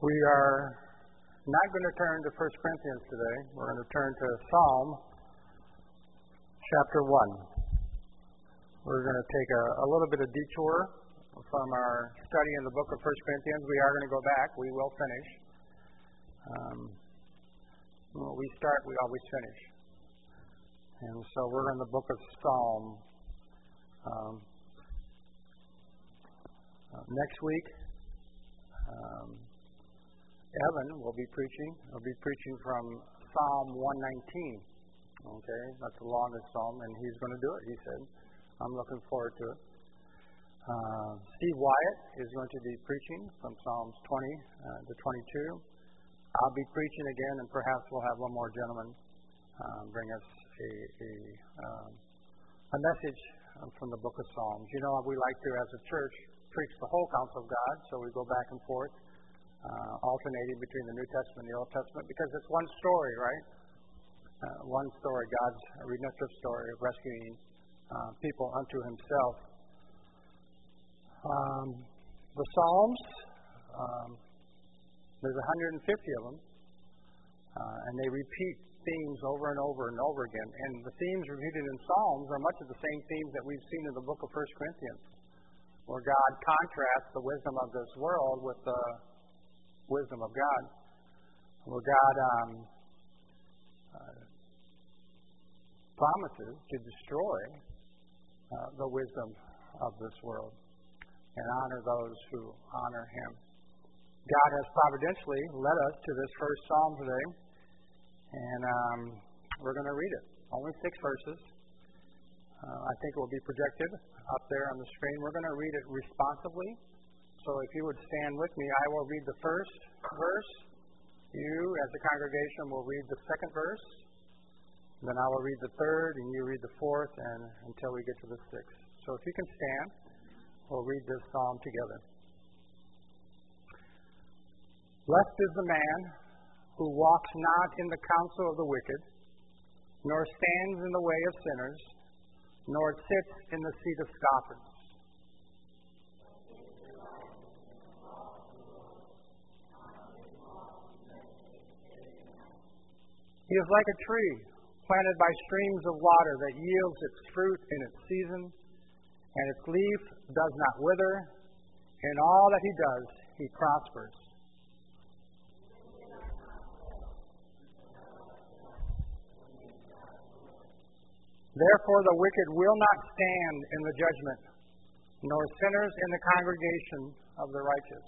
We are not going to turn to 1 Corinthians today. We're going to turn to Psalm chapter 1. We're going to take a little bit of detour from our study in the book of 1 Corinthians. We are going to go back. We will finish. When we start, we always finish. And so we're in the book of Psalm. Next week, Evan will be preaching. He'll be preaching from Psalm 119. Okay, that's the longest psalm, and he's going to do it, he said. I'm looking forward to it. Steve Wyatt is going to be preaching from Psalms 20 to 22. I'll be preaching again, and perhaps we'll have one more gentleman bring us a message from the book of Psalms. You know, we like to, as a church, preach the whole counsel of God, so we go back and forth, alternating between the New Testament and the Old Testament, because it's one story, right? One story, God's redemptive story of rescuing people unto Himself. The Psalms, there's 150 of them, and they repeat themes over and over and over again. And the themes repeated in Psalms are much of the same themes that we've seen in the book of 1 Corinthians, where God contrasts the wisdom of this world with the wisdom of God, where God promises to destroy the wisdom of this world and honor those who honor Him. God has providentially led us to this first psalm today, and we're going to read it. Only 6 verses. I think it will be projected up there on the screen. We're going to read it responsively. So if you would stand with me, I will read the first verse. You, as a congregation, will read the second verse. Then I will read the third, and you read the fourth, and until we get to the 6th. So if you can stand, we'll read this psalm together. Blessed is the man who walks not in the counsel of the wicked, nor stands in the way of sinners, nor sits in the seat of scoffers. He is like a tree planted by streams of water that yields its fruit in its season, and its leaf does not wither. In all that he does, he prospers. Therefore the wicked will not stand in the judgment, nor sinners in the congregation of the righteous.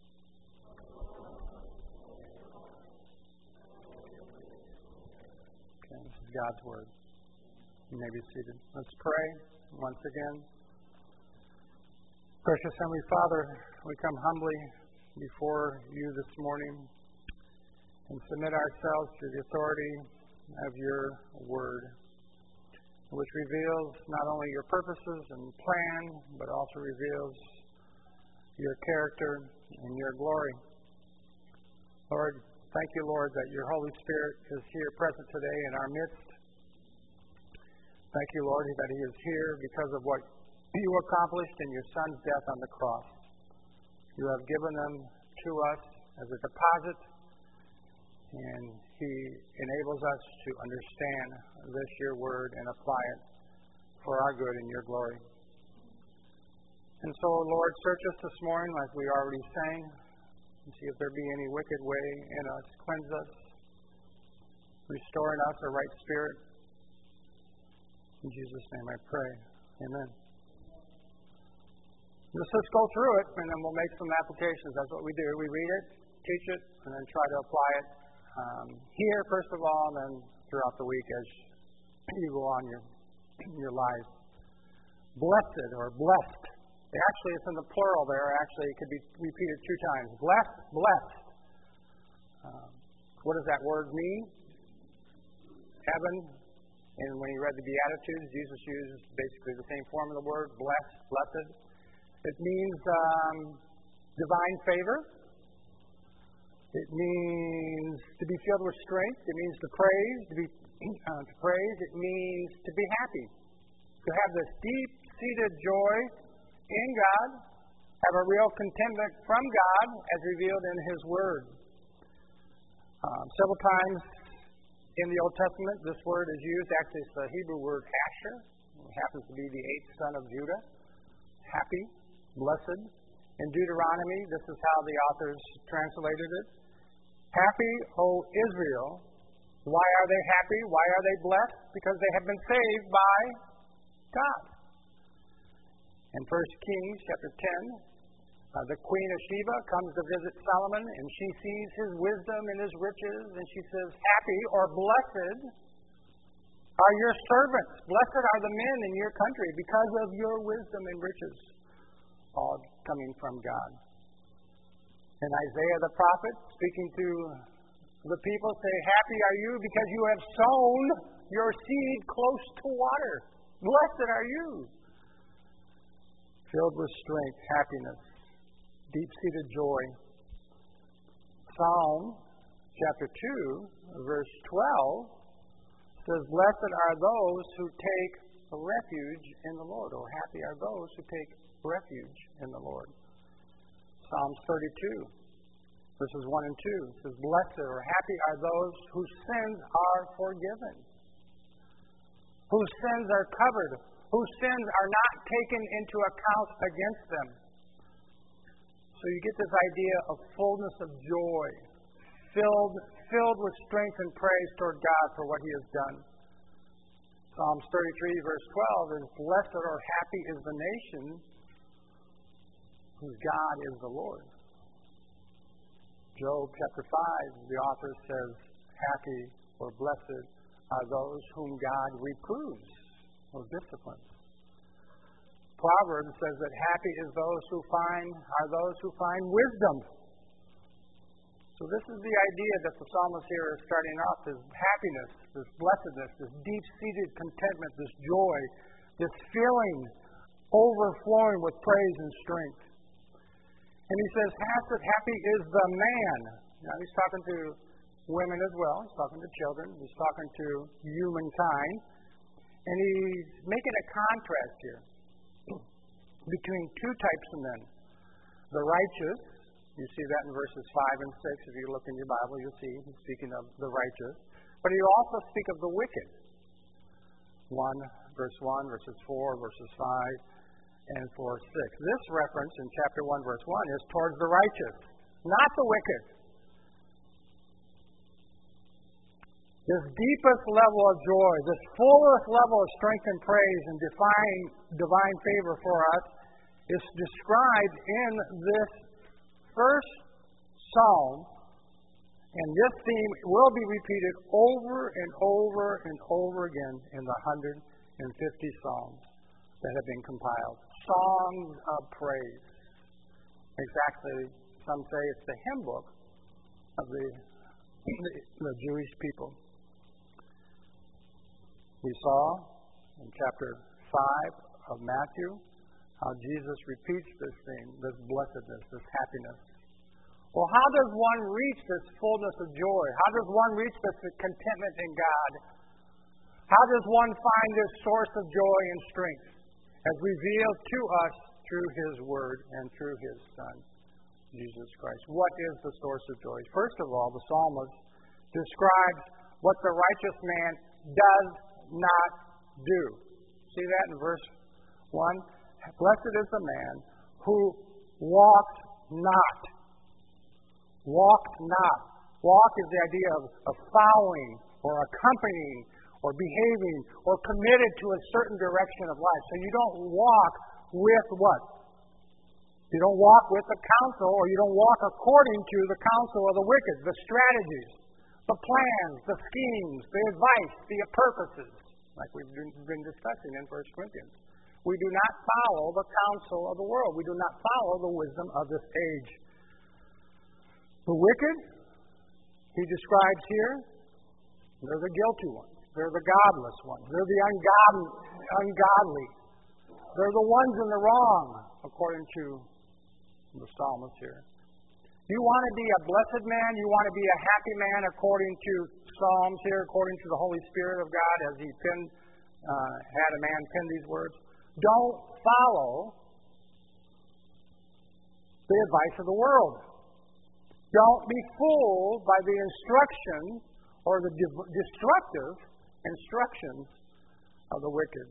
Okay, this is God's word. You may be seated. Let's pray once again. Precious Heavenly Father, we come humbly before you this morning and submit ourselves to the authority of your word, which reveals not only your purposes and plan, but also reveals your character and your glory. Lord, thank you, Lord, that your Holy Spirit is here present today in our midst. Thank you, Lord, that He is here because of what you accomplished in your Son's death on the cross. You have given them to us as a deposit, and He enables us to understand this, your word, and apply it for our good and your glory. And so, Lord, search us this morning, like we already sang, and see if there be any wicked way in us. Cleanse us, restore in us a right spirit. In Jesus' name I pray. Amen. Let's just go through it, and then we'll make some applications. That's what we do. We read it, teach it, and then try to apply it here, first of all, and then throughout the week as you go on your lives. Blessed or blessed. Actually, it's in the plural there. Actually, it could be repeated 2 times. Blessed, blessed. What does that word mean? Heaven. And when he read the Beatitudes, Jesus used basically the same form of the word, blessed, blessed. It means divine favor. It means to be filled with strength. It means to praise. To praise. It means to be happy. To have this deep-seated joy in God have a real contentment from God as revealed in His Word. Several times in the Old Testament, this word is used. Actually, it's the Hebrew word Asher. It happens to be the 8th son of Judah. Happy, blessed. In Deuteronomy, this is how the authors translated it. Happy, O Israel. Why are they happy? Why are they blessed? Because they have been saved by God. In 1 Kings chapter 10, the Queen of Sheba comes to visit Solomon, and she sees his wisdom and his riches, and she says, happy or blessed are your servants. Blessed are the men in your country because of your wisdom and riches, all coming from God. And Isaiah the prophet, speaking to the people, say, happy are you because you have sown your seed close to water. Blessed are you. Filled with strength, happiness, deep-seated joy. Psalm chapter 2, verse 12 says, blessed are those who take refuge in the Lord, or happy are those who take refuge in the Lord. Psalms 32, verses 1 and 2 says, blessed or happy are those whose sins are forgiven, whose sins are covered, whose sins are not taken into account against them. So you get this idea of fullness of joy, filled with strength and praise toward God for what He has done. Psalms 33, verse 12 is, blessed or happy is the nation whose God is the Lord. Job chapter 5, the author says, happy or blessed are those whom God reproves or disciplines. Proverbs says that happy are those who find wisdom. So this is the idea that the psalmist here is starting off, this happiness, this blessedness, this deep-seated contentment, this joy, this feeling overflowing with praise and strength. And he says, happy is the man. Now he's talking to women as well. He's talking to children. He's talking to humankind. And he's making a contrast here between two types of men. The righteous, you see that in verses 5 and 6. If you look in your Bible, you'll see he's speaking of the righteous. But he'll also speak of the wicked. 1, verse 1, verses 4, verses 5, and 4, 6. This reference in chapter 1, verse 1 is towards the righteous, not the wicked. This deepest level of joy, this fullest level of strength and praise and divine favor for us is described in this first psalm, and this theme will be repeated over and over and over again in the 150 psalms that have been compiled. Songs of praise. Exactly, some say it's the hymn book of the Jewish people. We saw in chapter 5 of Matthew how Jesus repeats this thing, this blessedness, this happiness. Well, how does one reach this fullness of joy? How does one reach this contentment in God? How does one find this source of joy and strength as revealed to us through His Word and through His Son, Jesus Christ? What is the source of joy? First of all, the psalmist describes what the righteous man does not do. See that in verse 1? Blessed is the man who walks not. Walks not. Walk is the idea of following or accompanying or behaving or committed to a certain direction of life. So you don't walk with what? You don't walk with the counsel, or you don't walk according to the counsel of the wicked, the strategies, the plans, the schemes, the advice, the purposes, like we've been discussing in 1 Corinthians. We do not follow the counsel of the world. We do not follow the wisdom of this age. The wicked, he describes here, they're the guilty ones. They're the godless ones. They're the ungodly. They're the ones in the wrong, according to the psalmist here. You want to be a blessed man? You want to be a happy man according to Psalms here, according to the Holy Spirit of God, as he had a man pen these words? Don't follow the advice of the world. Don't be fooled by the instruction or the destructive instructions of the wicked.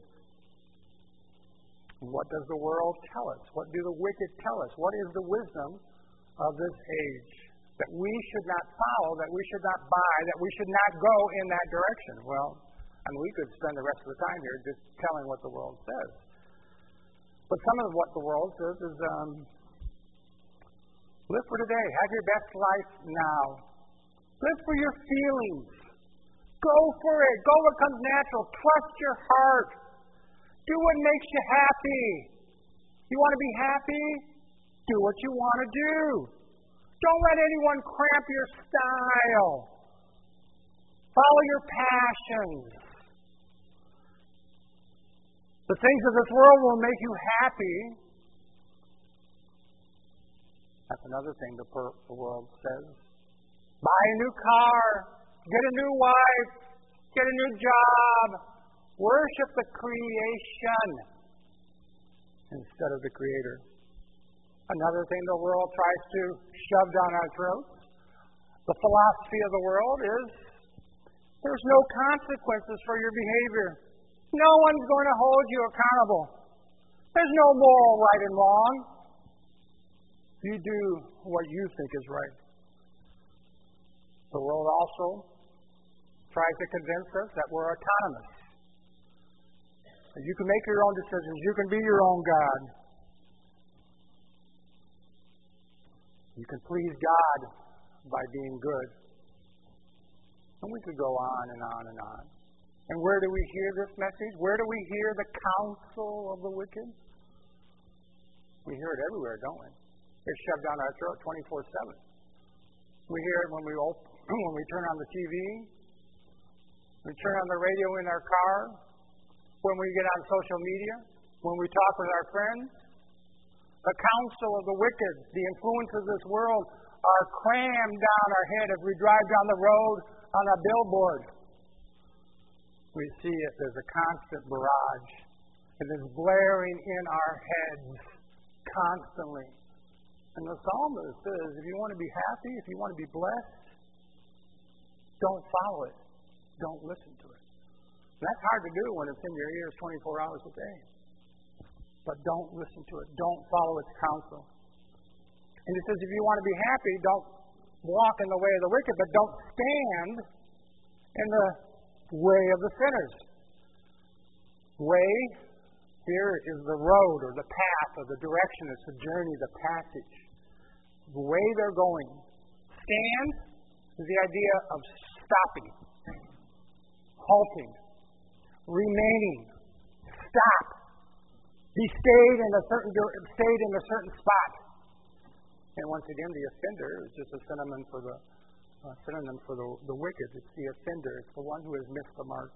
What does the world tell us? What do the wicked tell us? What is the wisdom of this age? That we should not follow, that we should not buy, that we should not go in that direction. Well, we could spend the rest of the time here just telling what the world says. But some of what the world says is, live for today. Have your best life now. Live for your feelings. Go for it. Go what comes natural. Trust your heart. Do what makes you happy. You want to be happy? Do what you want to do. Don't let anyone cramp your style. Follow your passions. The things of this world will make you happy. That's another thing the world says. Buy a new car. Get a new wife. Get a new job. Worship the creation instead of the Creator. Another thing the world tries to shove down our throats, the philosophy of the world is there's no consequences for your behavior. No one's going to hold you accountable. There's no moral right and wrong. You do what you think is right. The world also tries to convince us that we're autonomous. You can make your own decisions. You can be your own God. You can please God by being good. And we could go on and on and on. And where do we hear this message? Where do we hear the counsel of the wicked? We hear it everywhere, don't we? It's shoved down our throat 24/7. We hear it when we turn on the TV, we turn on the radio in our car, when we get on social media, when we talk with our friends. The counsel of the wicked, the influence of this world are crammed down our head as we drive down the road on a billboard. We see it as a constant barrage. It is blaring in our heads constantly. And the psalmist says, if you want to be happy, if you want to be blessed, don't follow it. Don't listen to it. And that's hard to do when it's in your ears 24 hours a day. But don't listen to it. Don't follow its counsel. And he says, if you want to be happy, don't walk in the way of the wicked, but don't stand in the way of the sinners. Way here is the road or the path or the direction. It's the journey, the passage. The way they're going. Stand is the idea of stopping, halting, remaining, stop. He stayed in a certain spot. And once again, the offender is just a synonym for the wicked. It's the offender. It's the one who has missed the mark.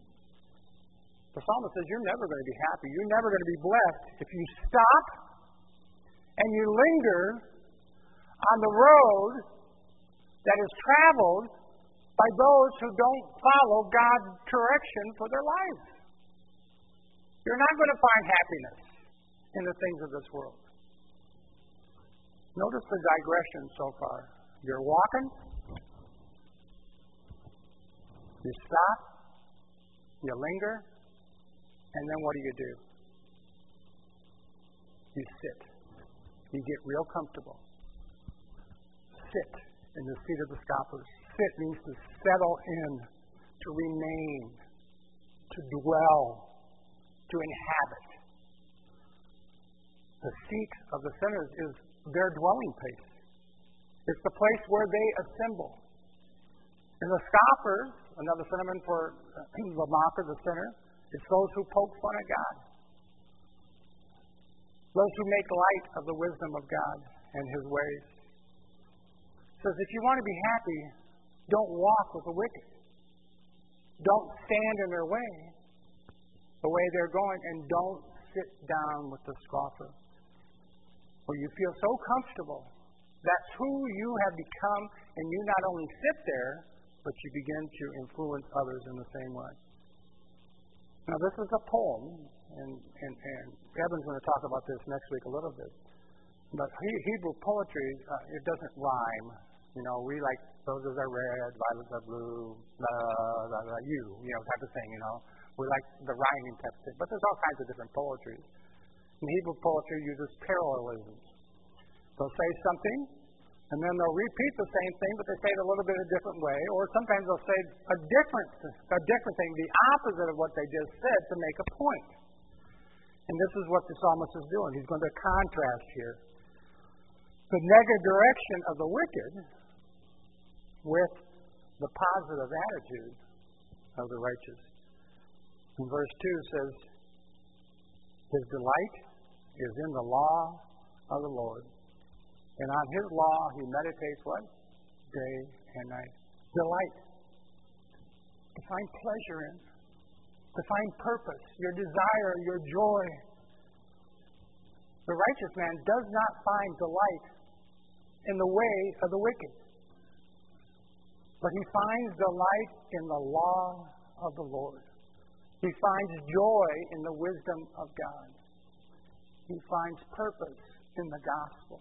The psalmist says you're never going to be happy. You're never going to be blessed if you stop and you linger on the road that is traveled by those who don't follow God's direction for their lives. You're not going to find happiness in the things of this world. Notice the digression so far. You're walking, you stop, you linger, and then what do? You sit. You get real comfortable. Sit in the seat of the scoffers. Sit means to settle in, to remain, to dwell, to inhabit. The seat of the sinners is their dwelling place. It's the place where they assemble. And the scoffers, another synonym for the mocker, the sinner, it's those who poke fun at God. Those who make light of the wisdom of God and His ways. It says, if you want to be happy, don't walk with the wicked. Don't stand in their way, the way they're going, and don't sit down with the scoffer. Where you feel so comfortable. That's who you have become, and you not only sit there, but you begin to influence others in the same way. Now, this is a poem, and Evan's going to talk about this next week a little bit. But Hebrew poetry, it doesn't rhyme. You know, we like roses are red, violets are blue, type of thing, you know. We like the rhyming type of thing. But there's all kinds of different poetry. And Hebrew poetry uses parallelisms. They'll say something, and then they'll repeat the same thing, but they say it a little bit a different way. Or sometimes they'll say a different thing, the opposite of what they just said, to make a point. And this is what the psalmist is doing. He's going to contrast here the negative direction of the wicked with the positive attitude of the righteous. And verse 2 says, his delight is in the law of the Lord. And on his law he meditates what? Day and night. Delight. To find pleasure in. To find purpose. Your desire, your joy. The righteous man does not find delight in the way of the wicked. But he finds delight in the law of the Lord. He finds joy in the wisdom of God. He finds purpose in the gospel.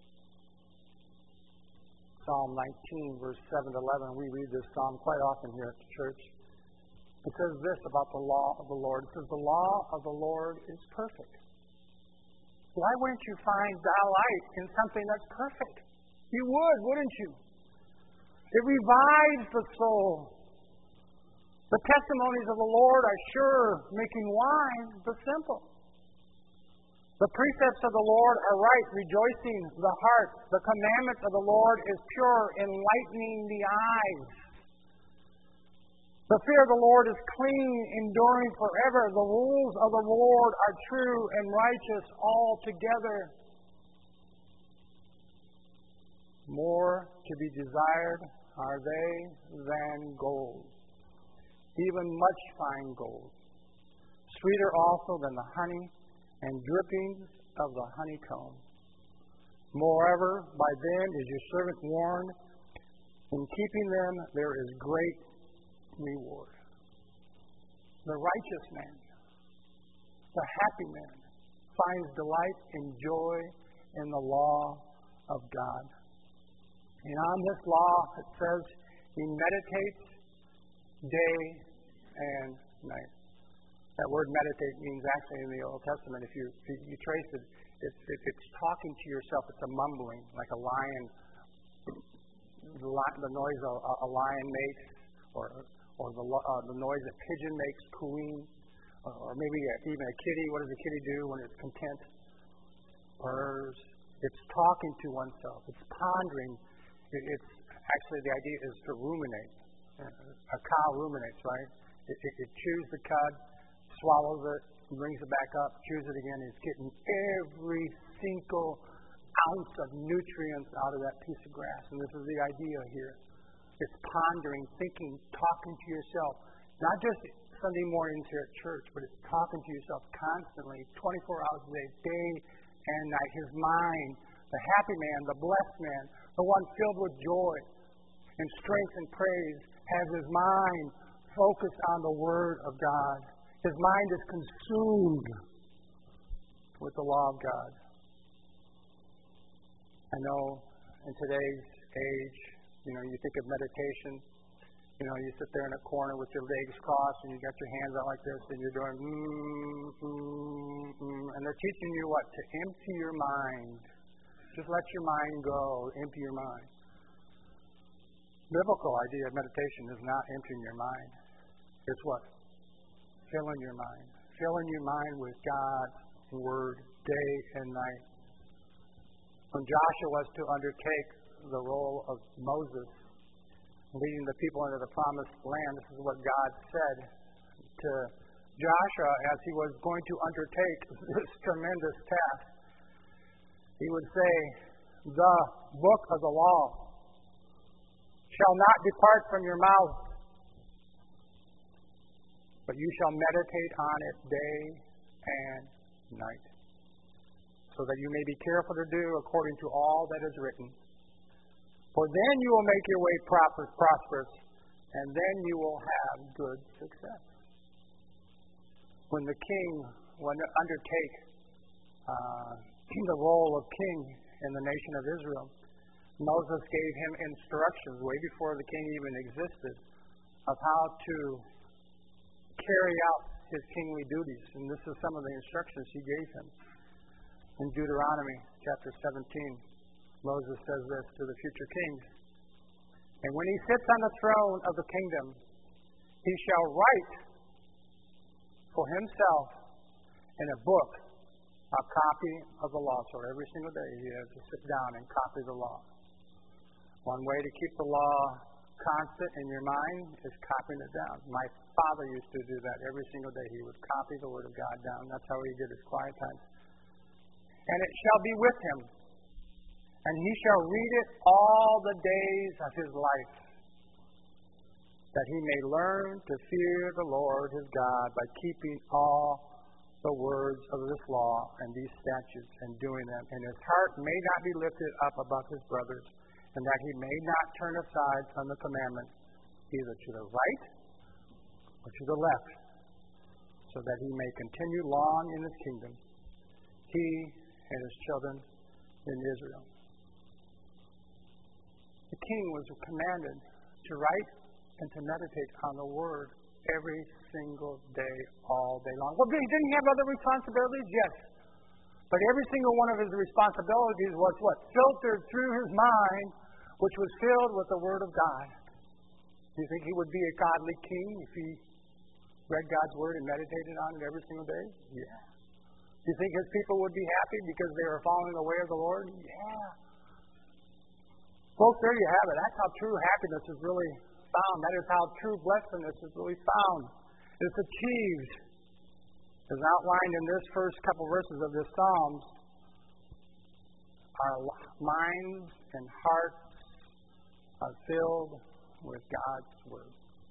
Psalm 19, verse 7 to 11. We read this psalm quite often here at the church. It says this about the law of the Lord. It says, the law of the Lord is perfect. Why wouldn't you find delight in something that's perfect? You would, wouldn't you? It revives the soul. The testimonies of the Lord are sure, making wise the simple. The precepts of the Lord are right, rejoicing the heart. The commandments of the Lord is pure, enlightening the eyes. The fear of the Lord is clean, enduring forever. The rules of the Lord are true and righteous altogether. More to be desired are they than gold, even much fine gold. Sweeter also than the honey and drippings of the honeycomb. Moreover, by them is your servant warned. In keeping them there is great reward. The righteous man, the happy man, finds delight and joy in the law of God. And on this law, it says, he meditates day and night. That word meditate means actually in the Old Testament, if you trace it, it's talking to yourself. It's a mumbling, like a lion, the noise a lion makes, or the noise a pigeon makes cooing, or maybe even a kitty. What does a kitty do when it's content? Purrs. It's talking to oneself. It's pondering. It's actually, the idea is to ruminate. A cow ruminates, right? It chews the cud, swallows it, brings it back up, chews it again. It's getting every single ounce of nutrients out of that piece of grass. And this is the idea here. It's pondering, thinking, talking to yourself. Not just Sunday mornings here at church, but it's talking to yourself constantly, 24 hours a day, day and night. His mind, the happy man, the blessed man, the one filled with joy and strength and praise, has his mind focused on the Word of God. His mind is consumed with the law of God. I know in today's age, you think of meditation, you sit there in a corner with your legs crossed and you got your hands out like this and you're doing and they're teaching you what? To empty your mind. Just let your mind go. Empty your mind. Biblical idea of meditation is not emptying your mind. It's what? Filling your mind. Filling your mind with God's Word day and night. When Joshua was to undertake the role of Moses, leading the people into the promised land, this is what God said to Joshua as he was going to undertake this tremendous task. He would say, the book of the law shall not depart from your mouth, but you shall meditate on it day and night, so that you may be careful to do according to all that is written. For then you will make your way prosperous, and then you will have good success. When the king went to undertake the role of king, in the nation of Israel, Moses gave him instructions way before the king even existed of how to carry out his kingly duties. And this is some of the instructions he gave him. In Deuteronomy chapter 17, Moses says this to the future kings. And when he sits on the throne of the kingdom, he shall write for himself in a book a copy of the law. So every single day he has to sit down and copy the law. One way to keep the law constant in your mind is copying it down. My father used to do that every single day. He would copy the Word of God down. That's how he did his quiet times. And it shall be with him, and he shall read it all the days of his life, that he may learn to fear the Lord his God by keeping all the words of this law and these statutes and doing them. And his heart may not be lifted up above his brothers, and that he may not turn aside from the commandment, either to the right or to the left, so that he may continue long in his kingdom, he and his children in Israel. The king was commanded to write and to meditate on the Word every single day, all day long. Well, didn't he have other responsibilities? Yes. But every single one of his responsibilities was what? Filtered through his mind, which was filled with the Word of God. Do you think he would be a godly king if he read God's Word and meditated on it every single day? Yeah. Do you think his people would be happy because they were following the way of the Lord? Yeah. Folks, there you have it. That's how true happiness is really found. That is how true blessedness is really found. It's achieved, as outlined in this first couple verses of this Psalms. Our minds and hearts are filled with God's Word.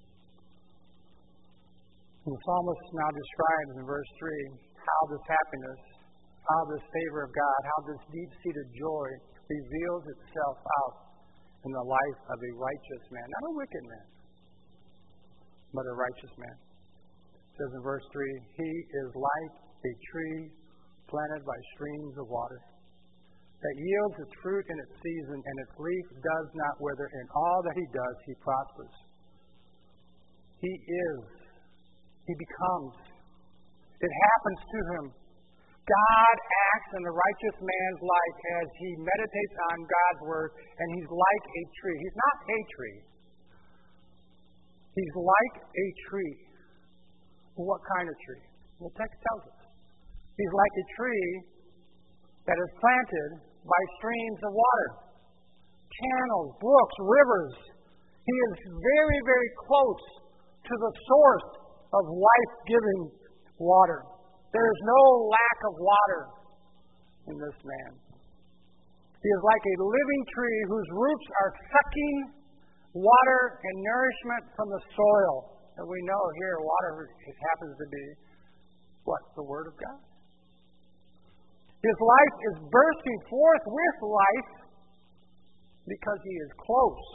And the psalmist now describes in verse 3 how this happiness, how this favor of God, how this deep-seated joy reveals itself out in the life of a righteous man. Not a wicked man, but a righteous man. It says in verse 3, he is like a tree planted by streams of water, that yields its fruit in its season, and its leaf does not wither. In all that he does, he prospers. He is. He becomes. It happens to him. God acts in the righteous man's life as he meditates on God's Word, and he's like a tree. He's not a tree. He's like a tree. Well, what kind of tree? Well, the text tells us. He's like a tree that is planted by streams of water, channels, brooks, rivers. He is very, very close to the source of life-giving water. There is no lack of water in this man. He is like a living tree whose roots are sucking water and nourishment from the soil. And we know here water happens to be what? The Word of God. His life is bursting forth with life because he is close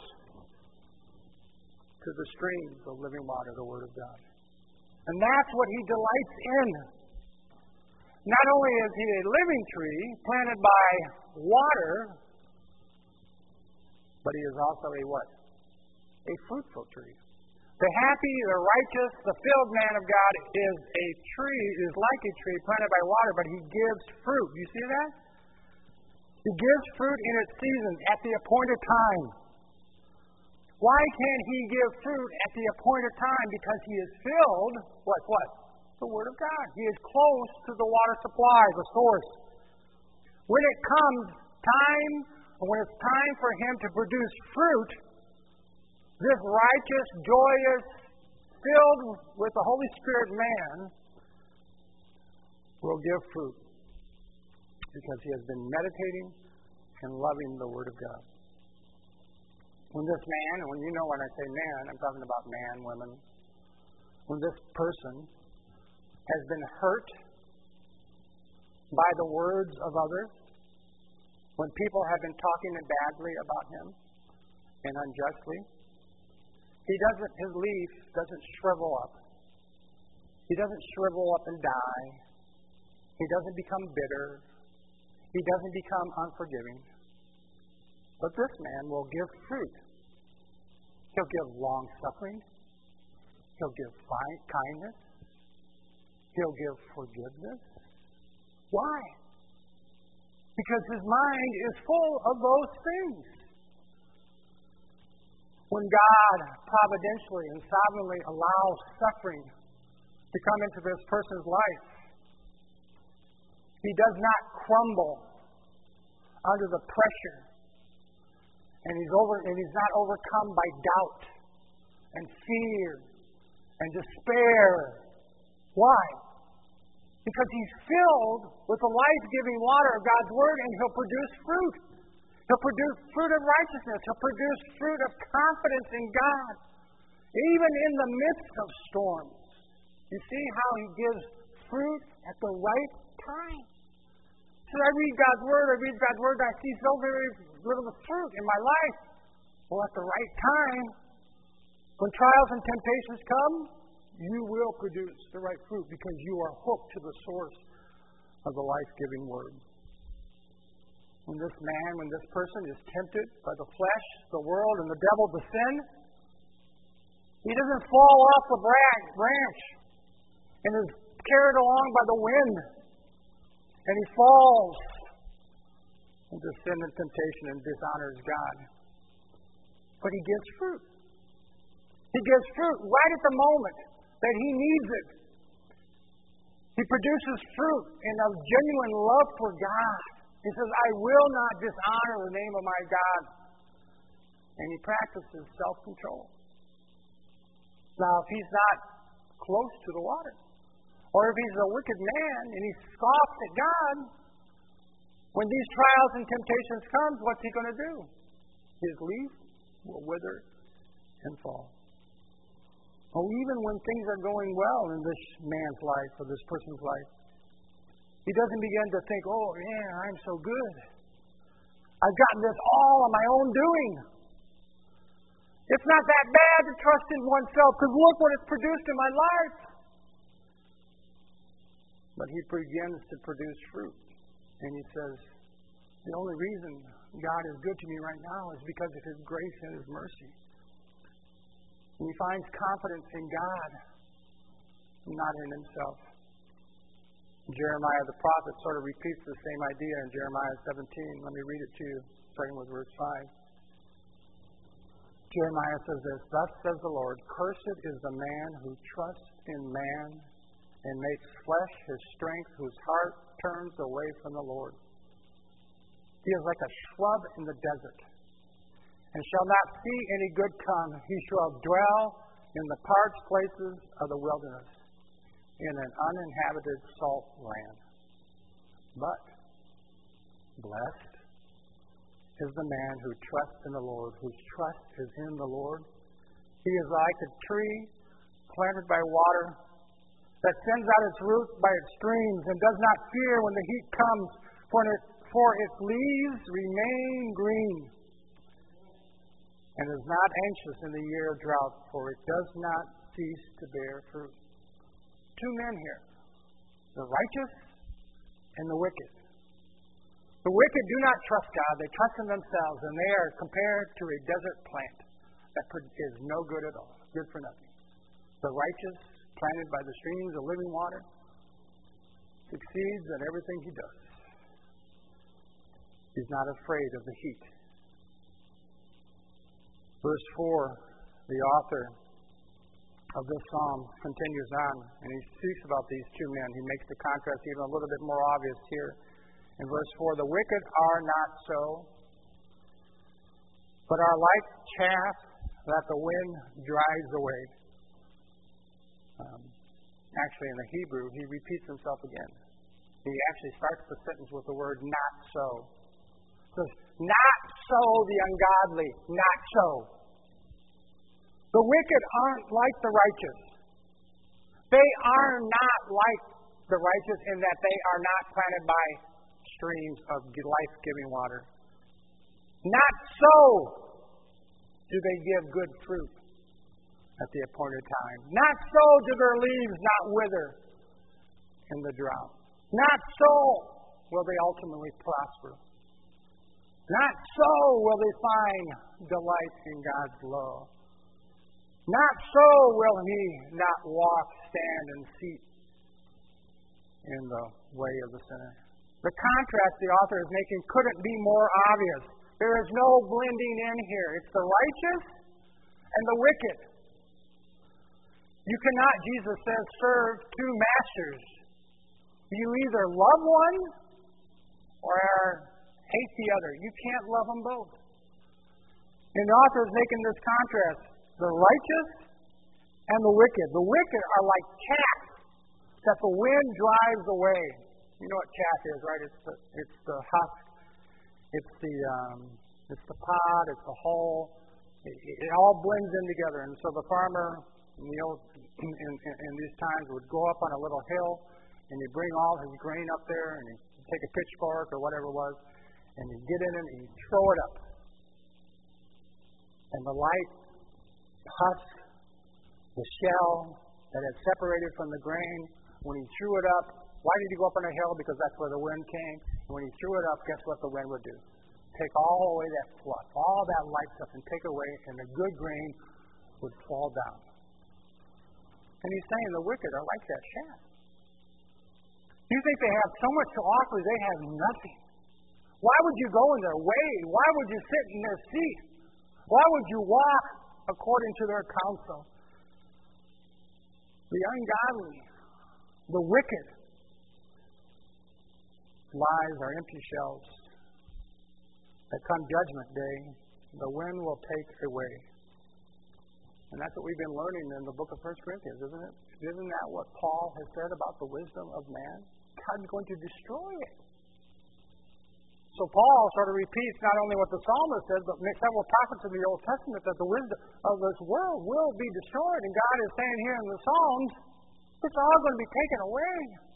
to the streams of living water, the Word of God. And that's what he delights in. Not only is he a living tree planted by water, but he is also a what? A fruitful tree. The happy, the righteous, the filled man of God is a tree, is like a tree planted by water, but he gives fruit. You see that? He gives fruit in its season, at the appointed time. Why can he give fruit at the appointed time? Because he is filled, what? The Word of God. He is close to the water supply, the source. When it comes time, or when it's time for him to produce fruit, this righteous, joyous, filled with the Holy Spirit man will give fruit because he has been meditating and loving the Word of God. When this man, and when you know when I say man, I'm talking about man, women, when this person has been hurt by the words of others, when people have been talking badly about him and unjustly, his leaf doesn't shrivel up. He doesn't shrivel up and die. He doesn't become bitter. he doesn't become unforgiving. But this man will give fruit. He'll give long-suffering. He'll give kindness. He'll give forgiveness. Why? Because his mind is full of those things. When God providentially and sovereignly allows suffering to come into this person's life, he does not crumble under the pressure, and he's not overcome by doubt and fear and despair. Why? Because he's filled with the life-giving water of God's Word, and he'll produce fruit. He'll produce fruit of righteousness. He'll produce fruit of confidence in God, even in the midst of storms. You see how he gives fruit at the right time. So I read God's Word, and I see so very little fruit in my life. Well, at the right time, when trials and temptations come, you will produce the right fruit because you are hooked to the source of the life-giving Word. When this person is tempted by the flesh, the world, and the devil to sin, he doesn't fall off the branch and is carried along by the wind, and he falls into sin and temptation and dishonors God. But he gives fruit. He gives fruit right at the moment that he needs it. He produces fruit in a genuine love for God. He says, I will not dishonor the name of my God. And he practices self-control. Now, if he's not close to the water, or if he's a wicked man and he scoffs at God, when these trials and temptations come, what's he going to do? His leaf will wither and fall. Oh, even when things are going well in this man's life or this person's life, he doesn't begin to think, oh, yeah, I'm so good. I've gotten this all on my own doing. It's not that bad to trust in oneself because look what it's produced in my life. But he begins to produce fruit. And he says, the only reason God is good to me right now is because of His grace and His mercy. And he finds confidence in God, not in himself. Jeremiah the prophet sort of repeats the same idea in Jeremiah 17. Let me read it to you, starting with verse 5. Jeremiah says this, Thus says the Lord, Cursed is the man who trusts in man and makes flesh his strength, whose heart turns away from the Lord. He is like a shrub in the desert, and shall not see any good come. He shall dwell in the parched places of the wilderness, in an uninhabited salt land. But blessed is the man who trusts in the Lord, whose trust is in the Lord. He is like a tree planted by water that sends out its roots by its streams and does not fear when the heat comes, for its leaves remain green, and is not anxious in the year of drought, for it does not cease to bear fruit. Two men here, the righteous and the wicked. The wicked do not trust God, they trust in themselves, and they are compared to a desert plant that is no good at all, good for nothing. The righteous, planted by the streams of living water, succeeds in everything he does. He's not afraid of the heat. Verse 4, the author of this psalm continues on, and he speaks about these two men. He makes the contrast even a little bit more obvious here. In verse 4, the wicked are not so, but are like chaff that the wind drives away. Actually, in the Hebrew, he repeats himself again. He actually starts the sentence with the word not so. It says, not so the ungodly, not so. The wicked aren't like the righteous. They are not like the righteous in that they are not planted by streams of life-giving water. Not so do they give good fruit at the appointed time. Not so do their leaves not wither in the drought. Not so will they ultimately prosper. Not so will they find delight in God's law. Not so will he not walk, stand, and seat in the way of the sinner. The contrast the author is making couldn't be more obvious. There is no blending in here. It's the righteous and the wicked. You cannot, Jesus says, serve two masters. You either love one or hate the other. You can't love them both. And the author is making this contrast. The righteous and the wicked. The wicked are like chaff that the wind drives away. You know what chaff is, right? It's the husk. It's the pod. It's the hull. It all blends in together. And so the farmer in these times would go up on a little hill and he'd bring all his grain up there and he'd take a pitchfork or whatever it was and he'd get in it and he'd throw it up. And the light husk, the shell that had separated from the grain, when he threw it up, why did he go up on a hill? Because that's where the wind came. And when he threw it up, guess what the wind would do? Take all away that fluff, all that light stuff, and take away, and the good grain would fall down. And he's saying the wicked are like that chaff. You think they have so much to offer, they have nothing. Why would you go in their way? Why would you sit in their seat? Why would you walk according to their counsel? The ungodly, the wicked, lies are empty shells that come judgment day, the wind will take away. And that's what we've been learning in the book of 1 Corinthians, isn't it? Isn't that what Paul has said about the wisdom of man? God's going to destroy it. So Paul sort of repeats not only what the psalmist says, but several prophets in the Old Testament that the wisdom of this world will be destroyed. And God is saying here in the Psalms, it's all going to be taken away.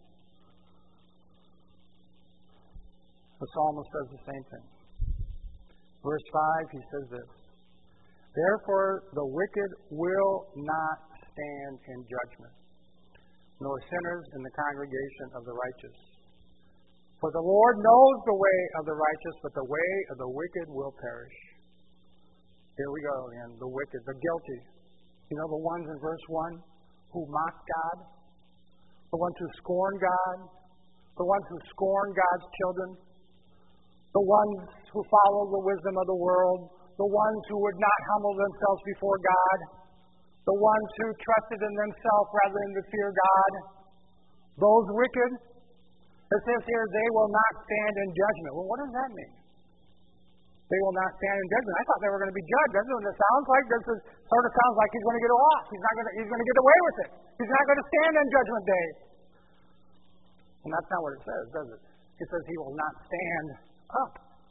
The psalmist says the same thing. Verse 5, he says this, therefore the wicked will not stand in judgment, nor sinners in the congregation of the righteous. For the Lord knows the way of the righteous, but the way of the wicked will perish. Here we go again, the wicked, the guilty. You know the ones in verse 1 who mock God? The ones who scorn God? The ones who scorn God's children? The ones who follow the wisdom of the world? The ones who would not humble themselves before God? The ones who trusted in themselves rather than to fear God? Those wicked? It says here, they will not stand in judgment. Well, what does that mean? They will not stand in judgment. I thought they were going to be judged. That's what it sounds like. This sort of sounds like he's going to get off. He's going to get away with it. He's not going to stand on judgment day. And that's not what it says, does it? It says he will not stand up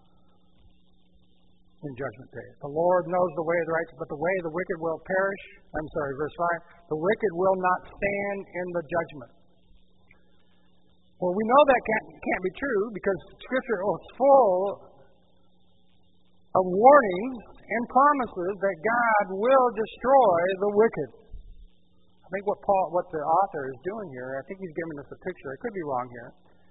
in judgment day. The Lord knows the way of the righteous, but the way of the wicked will perish. Verse 5. The wicked will not stand in the judgment. Well, we know that can't be true because Scripture is full of warnings and promises that God will destroy the wicked. I think what the author is doing here, I think he's giving us a picture. I could be wrong here.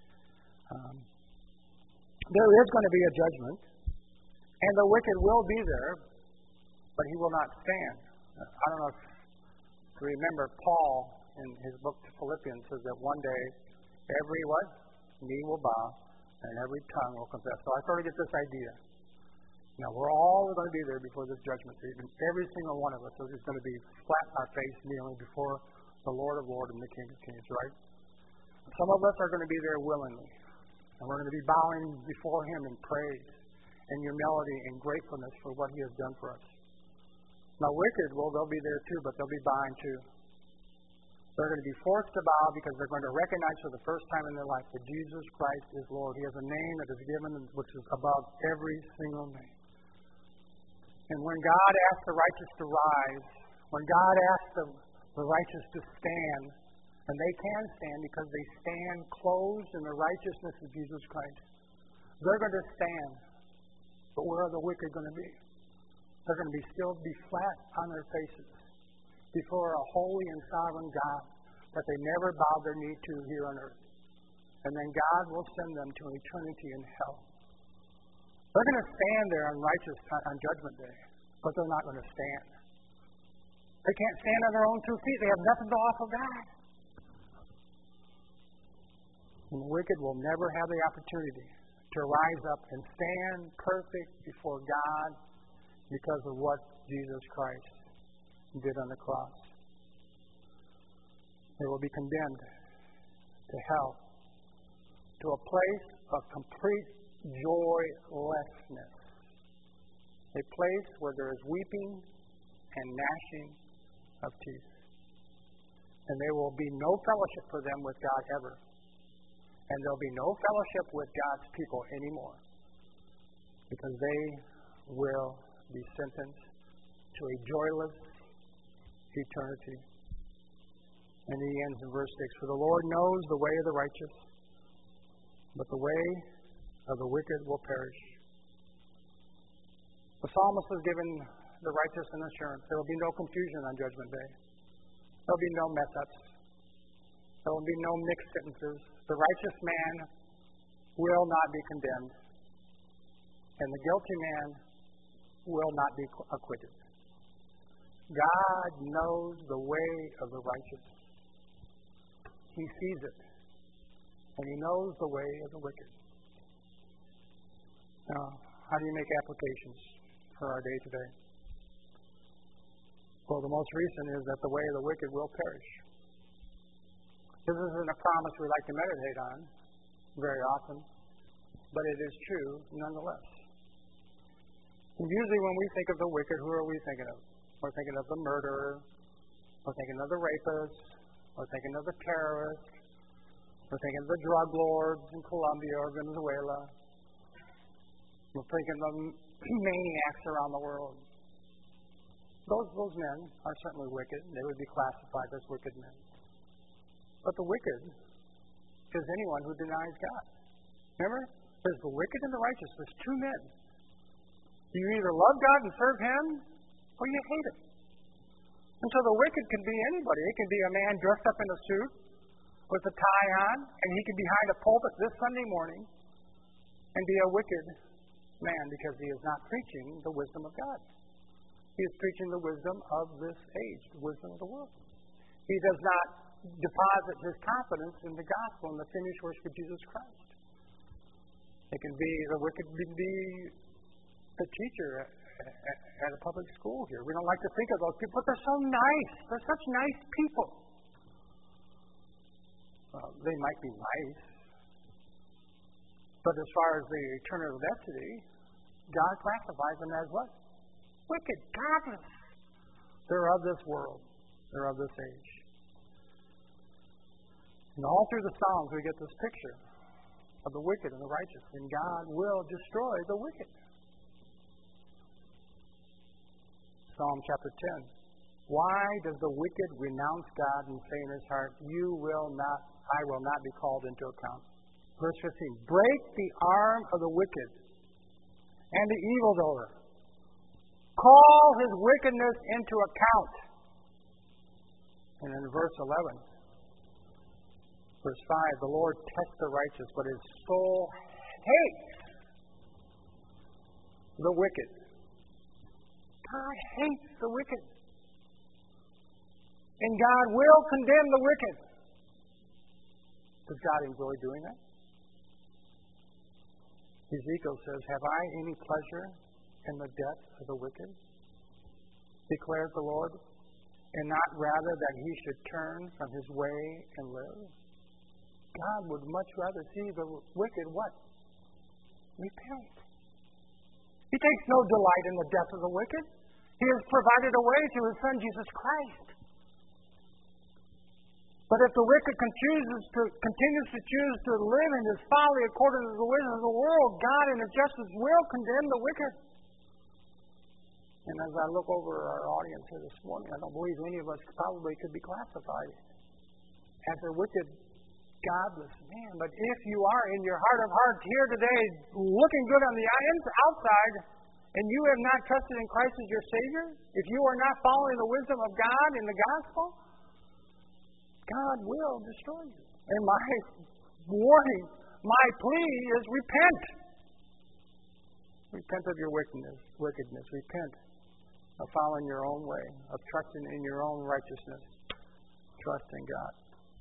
There is going to be a judgment, and the wicked will be there, but he will not stand. I don't know if you remember Paul in his book to Philippians says that one day every knee will bow and every tongue will confess. So I sort of get this idea. Now, we're all going to be there before this judgment seat, and every single one of us is going to be flat on our face, kneeling before the Lord of Lords and the King of Kings, right? Some of us are going to be there willingly, and we're going to be bowing before Him in praise and humility and gratefulness for what He has done for us. Now, wicked, well, they'll be there too, but they'll be bowing too. They're going to be forced to bow because they're going to recognize for the first time in their life that Jesus Christ is Lord. He has a name that is given which is above every single name. And when God asks the righteous to rise, when God asks the righteous to stand, and they can stand because they stand clothed in the righteousness of Jesus Christ, they're going to stand. But where are the wicked going to be? They're going to still be flat on their faces before a holy and sovereign God that they never bowed their knee to here on earth. And then God will send them to eternity in hell. They're going to stand there on Judgment Day, but they're not going to stand. They can't stand on their own 2 feet. They have nothing to offer God. And the wicked will never have the opportunity to rise up and stand perfect before God because of what Jesus Christ did on the cross. They will be condemned to hell, to a place of complete joylessness, a place where there is weeping and gnashing of teeth. And there will be no fellowship for them with God ever. And there will be no fellowship with God's people anymore, because they will be sentenced to a joyless eternity. And he ends in verse 6, "For the Lord knows the way of the righteous, but the way of the wicked will perish." The psalmist has given the righteous an assurance. There will be no confusion on Judgment Day. There will be no mess-ups. There will be no mixed sentences. The righteous man will not be condemned, and the guilty man will not be acquitted. God knows the way of the righteous. He sees it, and He knows the way of the wicked. Now, how do you make applications for our day today? Well, the most recent is that the way of the wicked will perish. This isn't a promise we like to meditate on very often, but it is true nonetheless. And usually when we think of the wicked, who are we thinking of? We're thinking of the murderer, we're thinking of the rapist, we're thinking of the terrorist, we're thinking of the drug lords in Colombia or Venezuela, we're thinking of maniacs around the world. Those men are certainly wicked. They would be classified as wicked men. But the wicked is anyone who denies God. Remember? There's the wicked and the righteous. There's two men. You either love God and serve Him, or you hate Him. And so the wicked can be anybody. It can be a man dressed up in a suit with a tie on, and he can be behind a pulpit this Sunday morning and be a wicked man because he is not preaching the wisdom of God. He is preaching the wisdom of this age, the wisdom of the world. He does not deposit his confidence in the gospel and the finished work of Jesus Christ. It can be the wicked can be the teacher at a public school here. We don't like to think of those people, but they're so nice. They're such nice people. They might be nice, but as far as the eternal destiny, God classifies them as what? Wicked, godless. They're of this world. They're of this age. And all through the Psalms we get this picture of the wicked and the righteous, and God will destroy the wicked. Psalm chapter 10. Why does the wicked renounce God and say in his heart, I will not be called into account? Verse 15. Break the arm of the wicked and the evildoer. Call his wickedness into account. And in verse 11, verse 5, the Lord tests the righteous, but his soul hates the wicked. God hates the wicked. And God will condemn the wicked. Does God enjoy doing that? Ezekiel says, have I any pleasure in the death of the wicked? Declares the Lord, and not rather that he should turn from his way and live? God would much rather see the wicked what? Repent. He takes no delight in the death of the wicked. He has provided a way through his Son, Jesus Christ. But if the wicked continues to choose to live in his folly according to the wisdom of the world, God in his justice will condemn the wicked. And as I look over our audience here this morning, I don't believe any of us probably could be classified as a wicked, godless man. But if you are in your heart of hearts here today, looking good on the outside, and you have not trusted in Christ as your Savior, if you are not following the wisdom of God in the gospel, God will destroy you. And my warning, my plea is repent. Repent of your wickedness. Repent of following your own way, of trusting in your own righteousness. Trust in God.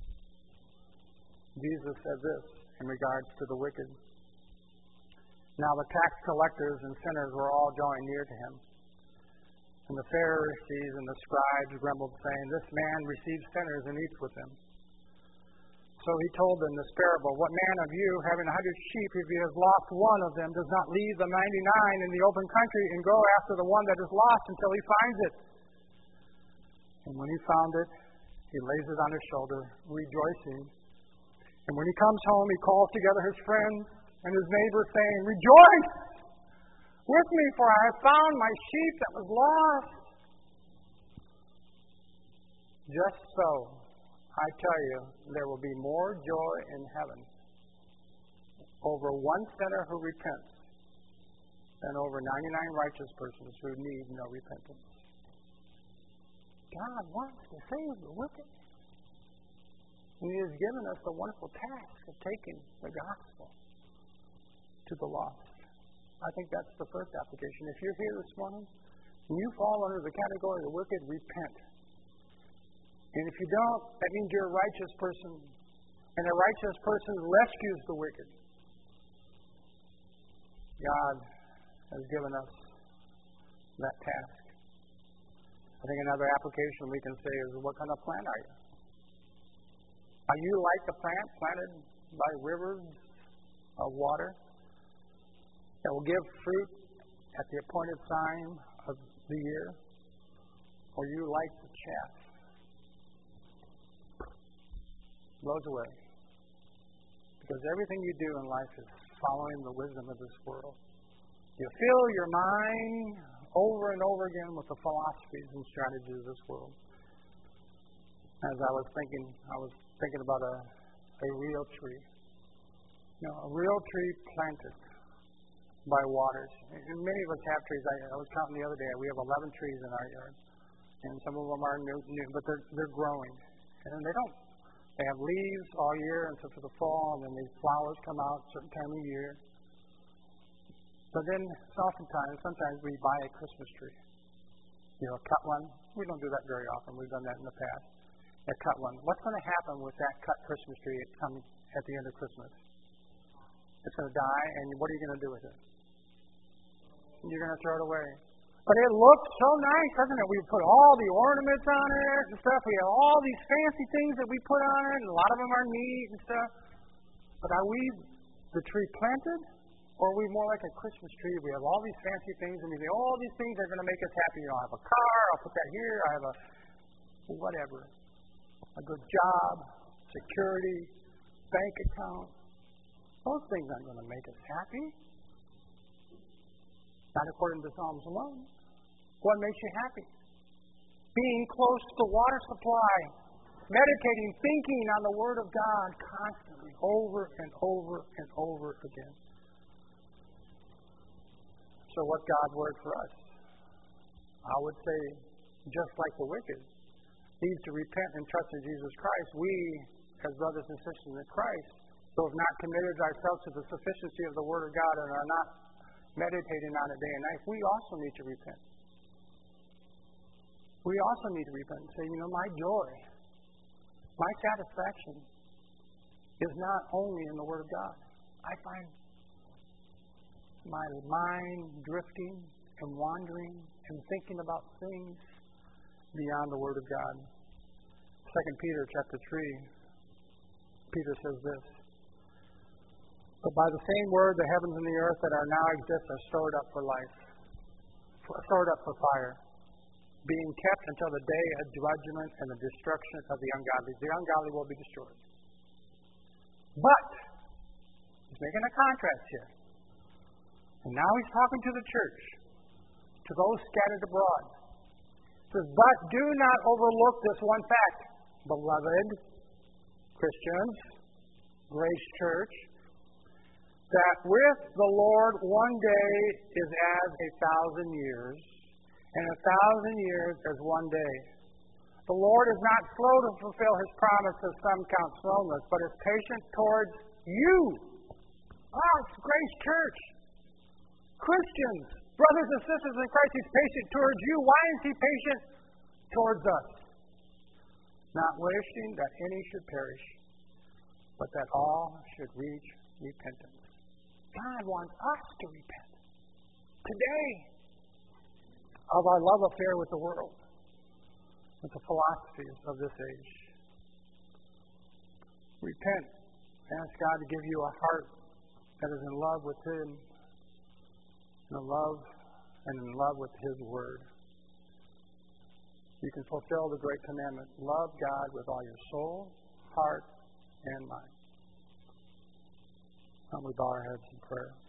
Jesus said this in regards to the wicked. Now the tax collectors and sinners were all drawing near to him. And the Pharisees and the scribes grumbled, saying, This man receives sinners and eats with them. So he told them this parable, What man of you, having 100 sheep, if he has lost one of them, does not leave the 99 in the open country and go after the one that is lost until he finds it? And when he found it, he lays it on his shoulder, rejoicing. And when he comes home, he calls together his friends and his neighbors, saying, Rejoice with me, for I have found my sheep that was lost. Just so, I tell you, there will be more joy in heaven over one sinner who repents than over 99 righteous persons who need no repentance. God wants to save the wicked. And He has given us the wonderful task of taking the gospel to the lost. I think that's the first application. If you're here this morning and you fall under the category of the wicked, repent. And if you don't, that means you're a righteous person. And a righteous person rescues the wicked. God has given us that task. I think another application we can say is, what kind of plant are you? Are you like the plant planted by rivers of water that will give fruit at the appointed time of the year? Or you like the chaff? Blows away. Because everything you do in life is following the wisdom of this world. You fill your mind over and over again with the philosophies and strategies of this world. As I was thinking about a real tree. You know, a real tree planted by waters. And many of us have trees. I was counting the other day. We have 11 trees in our yard. And some of them are new, but they're growing. And they have leaves all year until for the fall, and then these flowers come out a certain time of year. But then sometimes we buy a Christmas tree. You know, cut one. We don't do that very often. We've done that in the past. Cut one. What's going to happen with that cut Christmas tree coming at the end of Christmas? It's going to die, and what are you going to do with it? You're going to throw it away. But it looks so nice, doesn't it? We put all the ornaments on it and stuff. We have all these fancy things that we put on it, and a lot of them are neat and stuff. But are we the tree planted, or are we more like a Christmas tree? We have all these fancy things, and we say, all these things are going to make us happy. You know, I have a car, I'll put that here, I have a whatever. A good job, security, bank account. Those things aren't going to make us happy. Not according to Psalms alone. What makes you happy? Being close to the water supply, meditating, thinking on the Word of God constantly, over and over and over again. So what's God's Word for us? I would say, just like the wicked needs to repent and trust in Jesus Christ, we, as brothers and sisters in Christ, who have not committed ourselves to the sufficiency of the Word of God and are not meditating on it day and night, we also need to repent. We also need to repent and say, you know, my joy, my satisfaction is not only in the Word of God. I find my mind drifting and wandering and thinking about things beyond the Word of God. 2 Peter chapter 3, Peter says this, But by the same word, the heavens and the earth that are now exist are stored up for life, stored up for fire, being kept until the day of judgment and the destruction of the ungodly. The ungodly will be destroyed. But, he's making a contrast here. And now he's talking to the church, to those scattered abroad. He says, but do not overlook this one fact, beloved Christians, Grace Church, that with the Lord 1 day is as 1,000 years, and 1,000 years as 1 day. The Lord is not slow to fulfill His promise, as some count slowness, but is patient towards You, us, Grace Church, Christians, brothers and sisters in Christ, He's patient towards you. Why is He patient towards us? Not wishing that any should perish, but that all should reach repentance. God wants us to repent today of our love affair with the world, with the philosophies of this age. Repent. Ask God to give you a heart that is in love with Him, in love with His Word. You can fulfill the great commandment. Love God with all your soul, heart, and mind. We bow our heads in prayer.